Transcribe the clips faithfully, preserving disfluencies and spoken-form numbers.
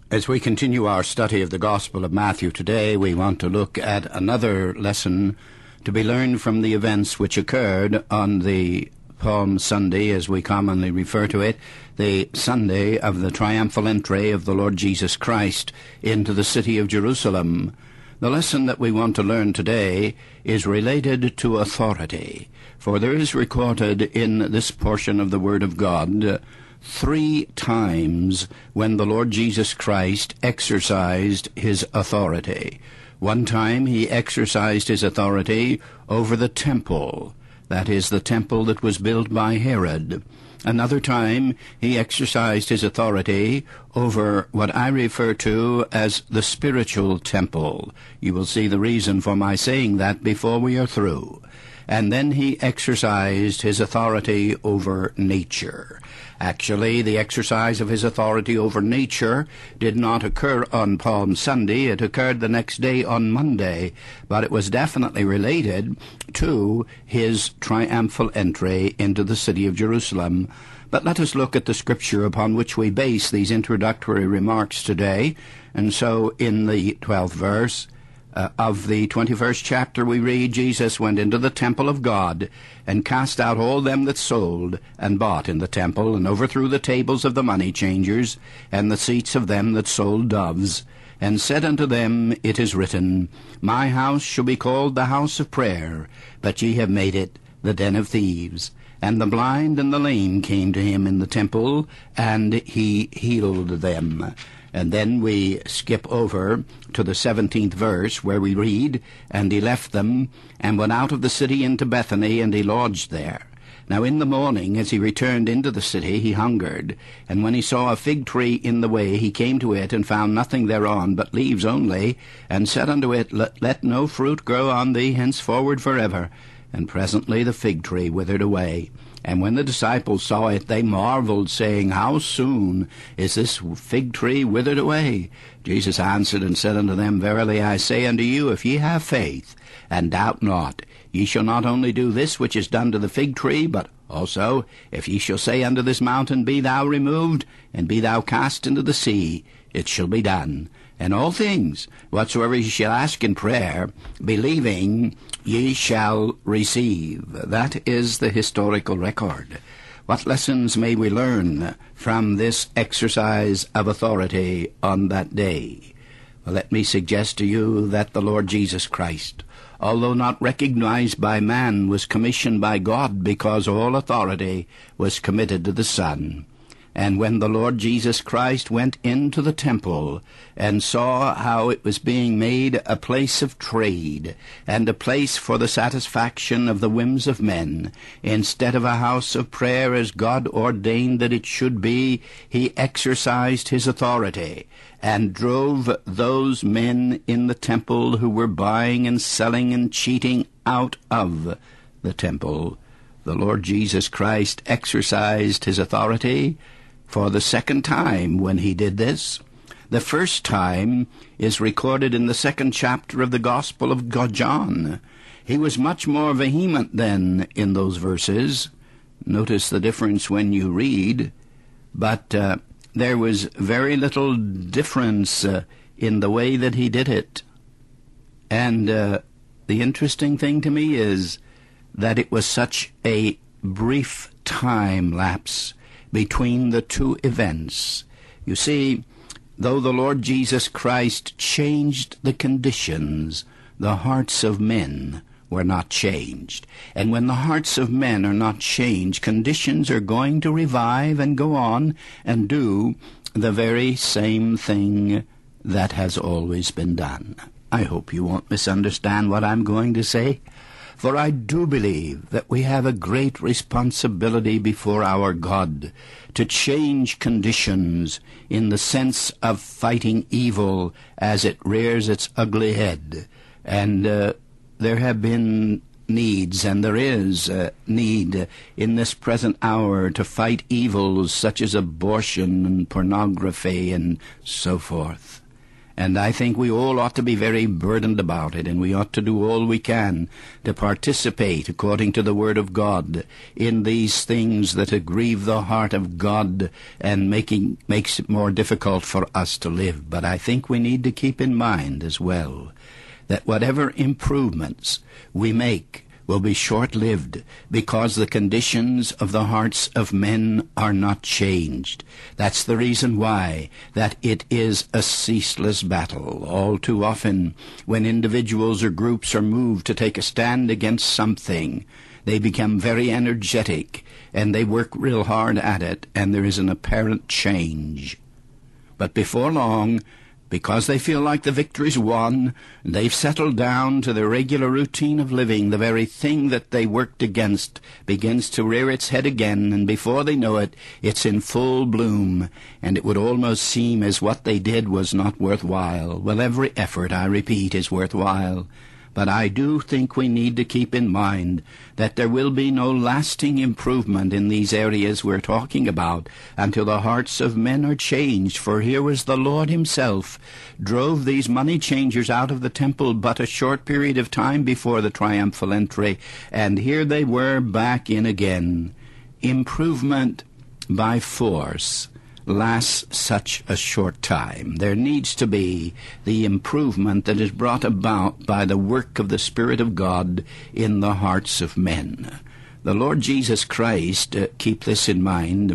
As we continue our study of the Gospel of Matthew today, we want to look at another lesson to be learned from the events which occurred on the Palm Sunday, as we commonly refer to it, the Sunday of the triumphal entry of the Lord Jesus Christ into the city of Jerusalem. The lesson that we want to learn today is related to authority, for there is recorded in this portion of the Word of God three times when the Lord Jesus Christ exercised his authority. One time he exercised his authority over the temple, that is, the temple that was built by Herod. Another time he exercised his authority over what I refer to as the spiritual temple. You will see the reason for my saying that before we are through. And then he exercised his authority over nature. Actually, the exercise of his authority over nature did not occur on Palm Sunday. It occurred the next day on Monday, but it was definitely related to his triumphal entry into the city of Jerusalem. But let us look at the scripture upon which we base these introductory remarks today. And so in the twelfth verse Uh, of the twenty-first chapter we read, Jesus went into the temple of God, and cast out all them that sold and bought in the temple, and overthrew the tables of the money changers, and the seats of them that sold doves, and said unto them, It is written, My house shall be called the house of prayer, but ye have made it the den of thieves. And the blind and the lame came to him in the temple, and he healed them. And then we skip over to the seventeenth verse, where we read, And he left them, and went out of the city into Bethany, and he lodged there. Now in the morning, as he returned into the city, he hungered. And when he saw a fig tree in the way, he came to it, and found nothing thereon, but leaves only, and said unto it, Let, let no fruit grow on thee henceforward forever. And presently the fig tree withered away. And when the disciples saw it, they marveled, saying, How soon is this fig tree withered away? Jesus answered and said unto them, Verily I say unto you, if ye have faith, and doubt not, ye shall not only do this which is done to the fig tree, but also, if ye shall say unto this mountain, Be thou removed, and be thou cast into the sea, it shall be done. And all things, whatsoever ye shall ask in prayer, believing, ye shall receive. That is the historical record. What lessons may we learn from this exercise of authority on that day? Well, let me suggest to you that the Lord Jesus Christ, although not recognized by man, was commissioned by God, because all authority was committed to the Son. And when the Lord Jesus Christ went into the temple and saw how it was being made a place of trade and a place for the satisfaction of the whims of men, instead of a house of prayer as God ordained that it should be, he exercised his authority and drove those men in the temple who were buying and selling and cheating out of the temple. The Lord Jesus Christ exercised his authority for the second time when he did this. The first time is recorded in the second chapter of the Gospel of John. He was much more vehement then in those verses. Notice the difference when you read, but uh, there was very little difference uh, in the way that he did it. And uh, the interesting thing to me is that it was such a brief time lapse between the two events. You see, though the Lord Jesus Christ changed the conditions, the hearts of men were not changed. And when the hearts of men are not changed, conditions are going to revive and go on and do the very same thing that has always been done. I hope you won't misunderstand what I'm going to say, for I do believe that we have a great responsibility before our God to change conditions in the sense of fighting evil as it rears its ugly head. And uh, there have been needs, and there is a need in this present hour to fight evils such as abortion and pornography and so forth. And I think we all ought to be very burdened about it, and we ought to do all we can to participate, according to the Word of God, in these things that grieve the heart of God and making makes it more difficult for us to live. But I think we need to keep in mind as well that whatever improvements we make will be short-lived, because the conditions of the hearts of men are not changed. That's the reason why that it is a ceaseless battle. All too often, when individuals or groups are moved to take a stand against something, they become very energetic, and they work real hard at it, and there is an apparent change. But before long, because they feel like the victory's won, they've settled down to the regular routine of living, the very thing that they worked against begins to rear its head again, and before they know it, it's in full bloom, and it would almost seem as what they did was not worthwhile. Well, every effort, I repeat, is worthwhile. But I do think we need to keep in mind that there will be no lasting improvement in these areas we're talking about until the hearts of men are changed. For here was the Lord himself drove these money changers out of the temple but a short period of time before the triumphal entry, and here they were back in again. Improvement by force lasts such a short time. There needs to be the improvement that is brought about by the work of the Spirit of God in the hearts of men. The Lord Jesus Christ, uh, keep this in mind,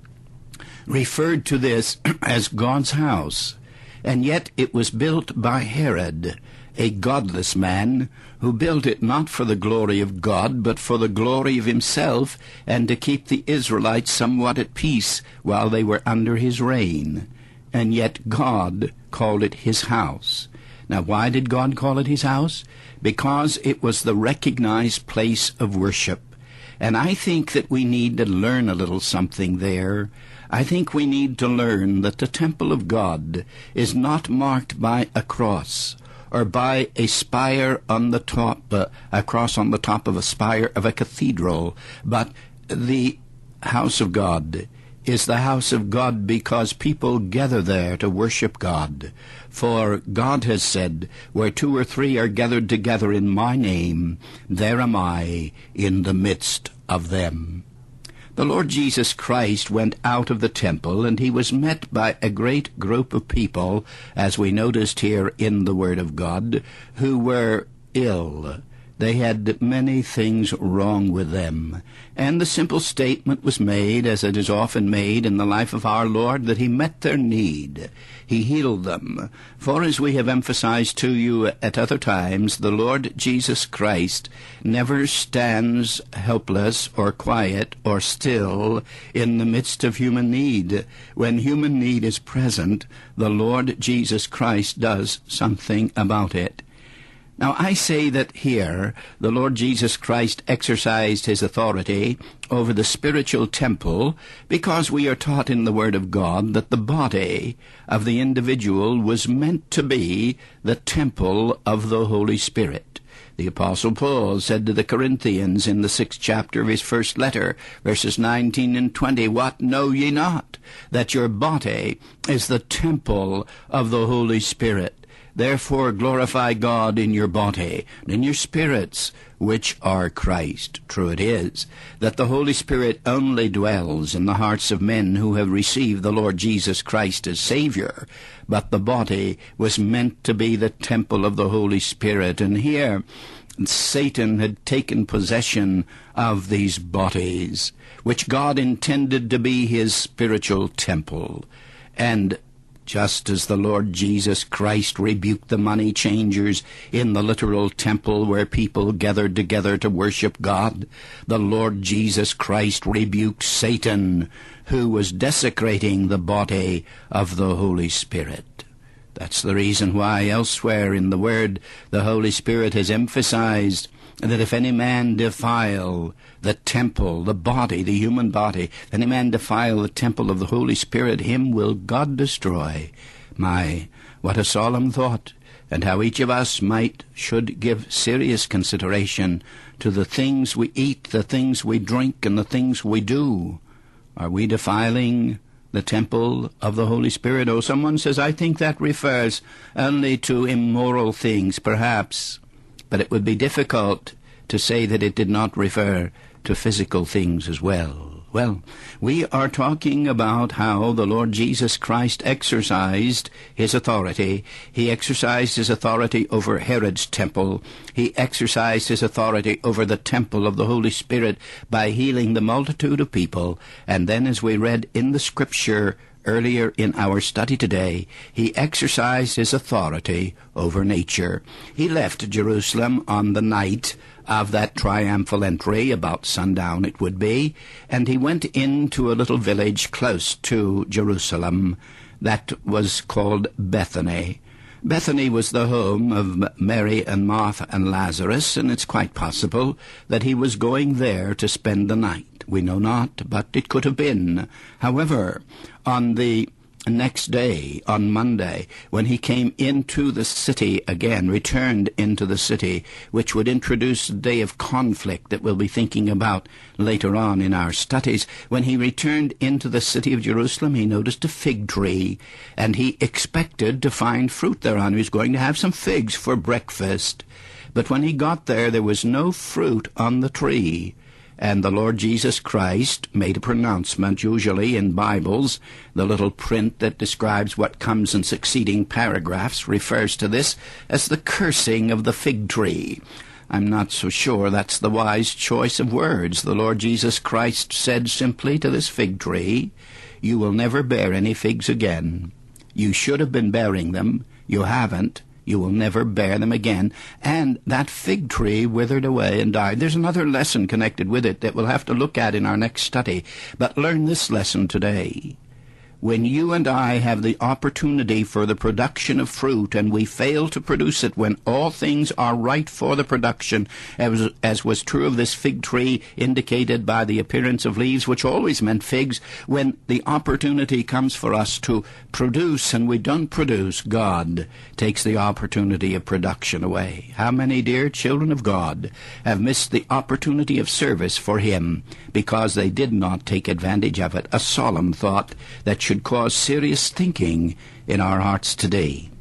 referred to this as God's house, and yet it was built by Herod, a godless man, who built it not for the glory of God, but for the glory of himself, and to keep the Israelites somewhat at peace while they were under his reign. And yet God called it his house. Now, why did God call it his house? Because it was the recognized place of worship. And I think that we need to learn a little something there. I think we need to learn that the temple of God is not marked by a cross, or by a spire on the top, uh, a cross on the top of a spire of a cathedral, but the house of God is the house of God because people gather there to worship God. For God has said, where two or three are gathered together in my name, there am I in the midst of them. The Lord Jesus Christ went out of the temple, and he was met by a great group of people, as we noticed here in the Word of God, who were ill. They had many things wrong with them. And the simple statement was made, as it is often made in the life of our Lord, that he met their need. He healed them. For as we have emphasized to you at other times, the Lord Jesus Christ never stands helpless or quiet or still in the midst of human need. When human need is present, the Lord Jesus Christ does something about it. Now, I say that here the Lord Jesus Christ exercised his authority over the spiritual temple because we are taught in the Word of God that the body of the individual was meant to be the temple of the Holy Spirit. The Apostle Paul said to the Corinthians in the sixth chapter of his first letter, verses nineteen and twenty, "What know ye not? That your body is the temple of the Holy Spirit. Therefore glorify God in your body and in your spirits, which are Christ." True it is that the Holy Spirit only dwells in the hearts of men who have received the Lord Jesus Christ as Savior, but the body was meant to be the temple of the Holy Spirit. And here Satan had taken possession of these bodies, which God intended to be his spiritual temple. And just as the Lord Jesus Christ rebuked the money changers in the literal temple where people gathered together to worship God, the Lord Jesus Christ rebuked Satan, who was desecrating the body of the Holy Spirit. That's the reason why elsewhere in the Word the Holy Spirit has emphasized that if any man defile the temple, the body, the human body, if any man defile the temple of the Holy Spirit, him will God destroy. My, what a solemn thought, and how each of us might, should give serious consideration to the things we eat, the things we drink, and the things we do. Are we defiling the temple of the Holy Spirit? Oh, someone says, I think that refers only to immoral things, perhaps. But it would be difficult to say that it did not refer to physical things as well. Well, we are talking about how the Lord Jesus Christ exercised his authority. He exercised his authority over Herod's temple. He exercised his authority over the temple of the Holy Spirit by healing the multitude of people. And then, as we read in the Scripture earlier in our study today, he exercised his authority over nature. He left Jerusalem on the night of that triumphal entry, about sundown it would be, and he went into a little village close to Jerusalem that was called Bethany. Bethany was the home of Mary and Martha and Lazarus, and it's quite possible that he was going there to spend the night. We know not, but it could have been. However, on the next day, on Monday, when he came into the city again, returned into the city, which would introduce a day of conflict that we'll be thinking about later on in our studies, when he returned into the city of Jerusalem, he noticed a fig tree, and he expected to find fruit thereon. He was going to have some figs for breakfast. But when he got there, there was no fruit on the tree. And the Lord Jesus Christ made a pronouncement. Usually in Bibles, the little print that describes what comes in succeeding paragraphs refers to this as the cursing of the fig tree. I'm not so sure that's the wise choice of words. The Lord Jesus Christ said simply to this fig tree, you will never bear any figs again. You should have been bearing them. You haven't. You will never bear them again. And that fig tree withered away and died. There's another lesson connected with it that we'll have to look at in our next study. But learn this lesson today. When you and I have the opportunity for the production of fruit and we fail to produce it when all things are right for the production, as, as was true of this fig tree indicated by the appearance of leaves, which always meant figs, when the opportunity comes for us to produce and we don't produce, God takes the opportunity of production away. How many dear children of God have missed the opportunity of service for Him because they did not take advantage of it? A solemn thought that should cause serious thinking in our hearts today.